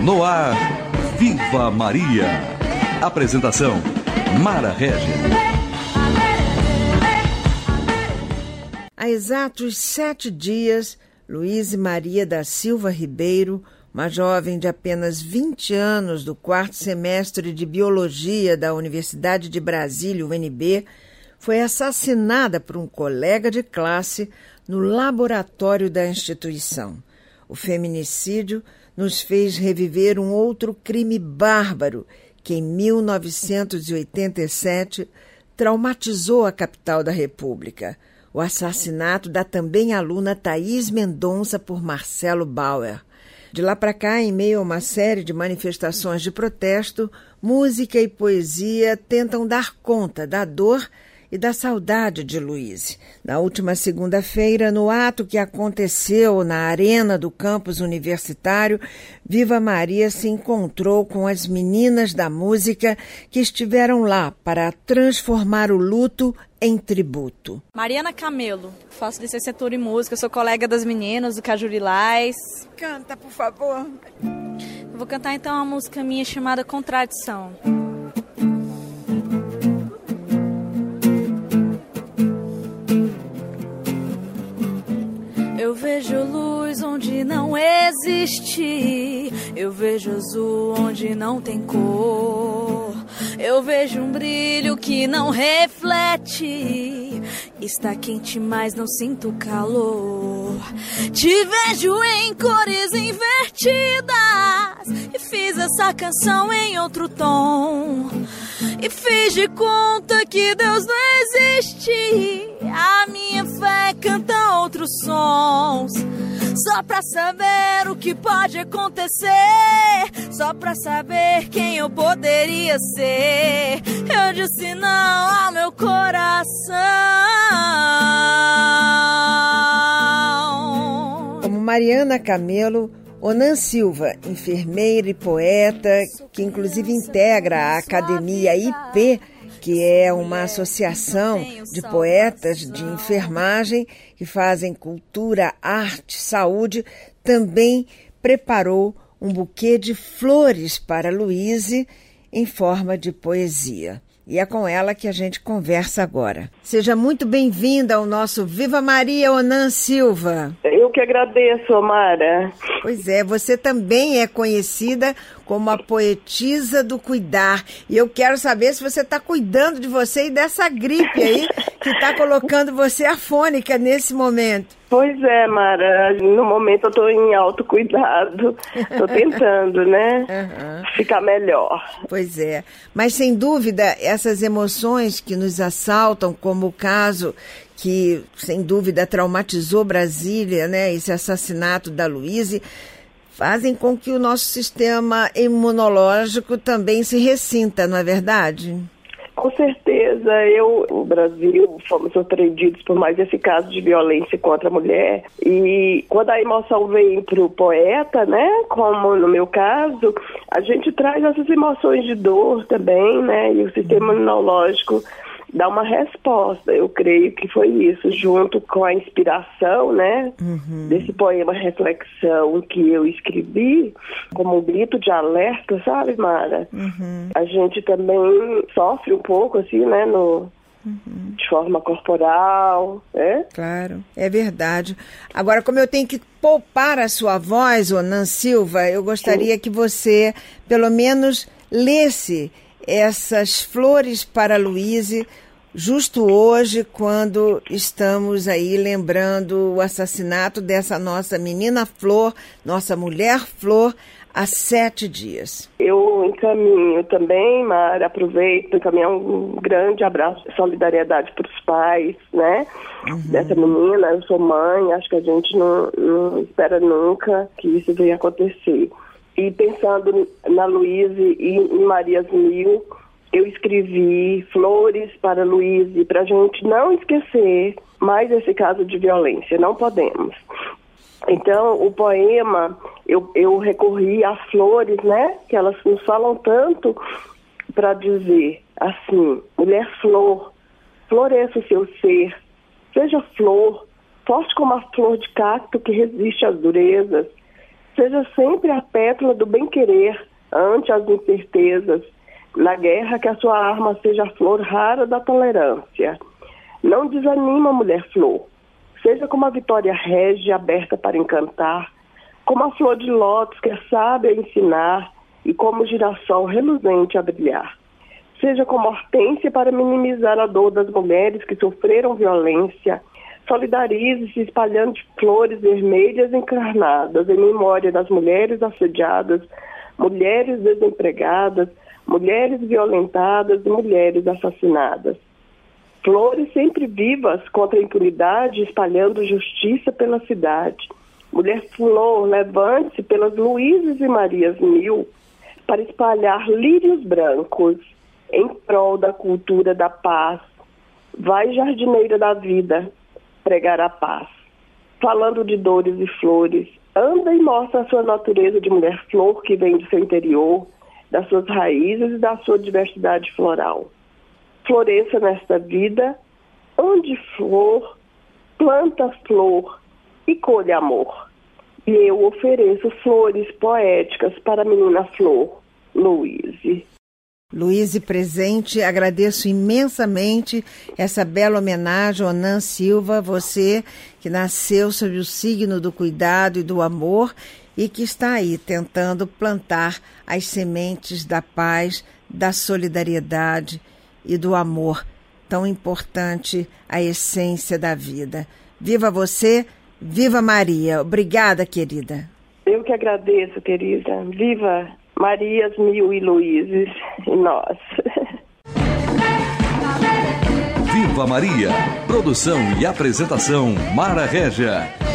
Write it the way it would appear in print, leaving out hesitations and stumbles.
No ar, Viva Maria. Apresentação, Mara Regis. Há exatos 7 dias, Luíse Maria da Silva Ribeiro, uma jovem de apenas 20 anos do 4º semestre de Biologia da Universidade de Brasília, UNB, foi assassinada por um colega de classe no laboratório da instituição. O feminicídio nos fez reviver um outro crime bárbaro que, em 1987, traumatizou a capital da República. O assassinato da também aluna Thaís Mendonça por Marcelo Bauer. De lá para cá, em meio a uma série de manifestações de protesto, música e poesia tentam dar conta da dor e da saudade de Luíse. Na última segunda-feira, no ato que aconteceu na arena do campus universitário, Viva Maria se encontrou com as meninas da música que estiveram lá para transformar o luto em tributo. Mariana Camelo, faço licenciatura em música, sou colega das meninas do Cajurilás. Canta, por favor. Eu vou cantar então uma música minha chamada Contradição. Eu vejo luz onde não existe, eu vejo azul onde não tem cor, eu vejo um brilho que não reflete, está quente mas não sinto calor. Te vejo em cores invertidas e fiz essa canção em outro tom, e fiz de conta que Deus não existe. A minha fé canta outros sons, só pra saber o que pode acontecer, só pra saber quem eu poderia ser. Eu disse não ao meu coração. Como Mariana Camelo, Onan Silva, enfermeira e poeta, que inclusive integra a Academia IP, que é uma associação de poetas de enfermagem que fazem cultura, arte, saúde, também preparou um buquê de flores para Luíse em forma de poesia. E é com ela que a gente conversa agora. Seja muito bem-vinda ao nosso Viva Maria, Onan Silva. Eu que agradeço, Mara. Pois é, você também é conhecida como a poetisa do cuidar. E eu quero saber se você está cuidando de você e dessa gripe aí que está colocando você afônica nesse momento. Pois é, Mara. No momento eu estou em autocuidado. Estou tentando, né? Ficar melhor. Pois é. Mas, sem dúvida, essas emoções que nos assaltam, como o caso que, sem dúvida, traumatizou Brasília, né? Esse assassinato da Luíse, fazem com que o nosso sistema imunológico também se ressinta, não é verdade? Com certeza. O Brasil, fomos surpreendidos por mais esse caso de violência contra a mulher. E quando a emoção vem para o poeta, né, como no meu caso, a gente traz essas emoções de dor também, né, e o sistema imunológico dá uma resposta. Eu creio que foi isso, junto com a inspiração, né, desse poema Reflexão que eu escrevi, como um grito de alerta, sabe, Mara? A gente também sofre um pouco, assim, né, de forma corporal, né? Claro, é verdade. Agora, como eu tenho que poupar a sua voz, Onan Silva, eu gostaria que você, pelo menos, lesse essas flores para Luíse, justo hoje, quando estamos aí lembrando o assassinato dessa nossa menina Flor, nossa mulher Flor, há 7 dias. Eu encaminho também, Mara, aproveito para encaminhar um grande abraço de solidariedade para os pais, né? Dessa menina. Eu sou mãe, acho que a gente não espera nunca que isso venha acontecer. E pensando na Luíse e em Marias Mil, eu escrevi flores para Luíse, para a gente não esquecer mais esse caso de violência, não podemos. Então, o poema, eu recorri a flores, né, que elas nos falam tanto, para dizer assim: mulher flor, floresça o seu ser, seja flor, forte como a flor de cacto que resiste às durezas, Seja sempre a pétala do bem-querer ante as incertezas. Na guerra, que a sua arma seja a flor rara da tolerância. Não desanima, mulher-flor. Seja como a vitória régia aberta para encantar, como a flor de lótus que é sábia a ensinar e como o girassol reluzente a brilhar. Seja como hortência para minimizar a dor das mulheres que sofreram violência. Solidarize-se espalhando flores vermelhas encarnadas em memória das mulheres assediadas, mulheres desempregadas, mulheres violentadas e mulheres assassinadas. Flores sempre vivas contra a impunidade, espalhando justiça pela cidade. Mulher-flor, levante-se pelas Luísas e Marias mil para espalhar lírios brancos em prol da cultura da paz. Vai, jardineira da vida, pregar a paz. Falando de dores e flores, anda e mostra a sua natureza de mulher-flor que vem do seu interior, das suas raízes e da sua diversidade floral. Floresça nesta vida, onde flor, planta flor e colha amor. E eu ofereço flores poéticas para a menina flor, Luíse. Luíse presente, agradeço imensamente essa bela homenagem a Onan Silva, você que nasceu sob o signo do cuidado e do amor e que está aí tentando plantar as sementes da paz, da solidariedade e do amor, tão importante, a essência da vida. Viva você, viva Maria. Obrigada, querida. Eu que agradeço, querida. Viva Marias mil e Luíses e nós. Viva Maria. Produção e apresentação Mara Régia.